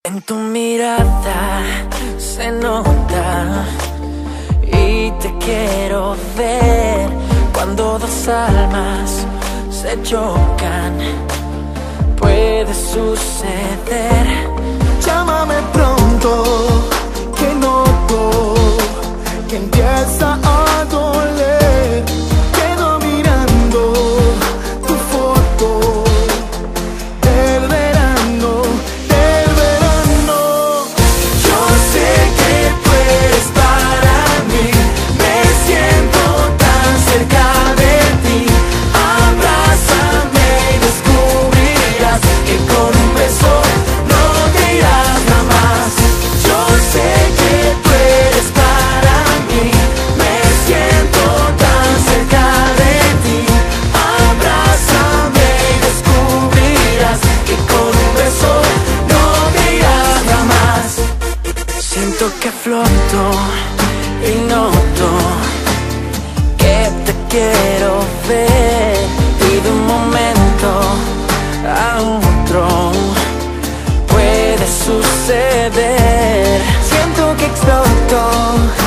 En tu mirada se nota y te quiero ver. Cuando dos almas se chocan, puede suceder. Llámame pronto, que noto que empieza a doler. Quedo mirando tu foto del verano, del verano. Yo sé que tú eres para mí, me siento tan cerca de ti. Abrázame y descubrirás que con un beso no te irás jamás. Yo sé que tú eres para mí, me siento tan cerca de ti. Abrázame y descubrirás que con un beso no te irás jamás. Siento que floto y noto que te quiero ver, y de un momento a otro puede suceder. Siento que exploto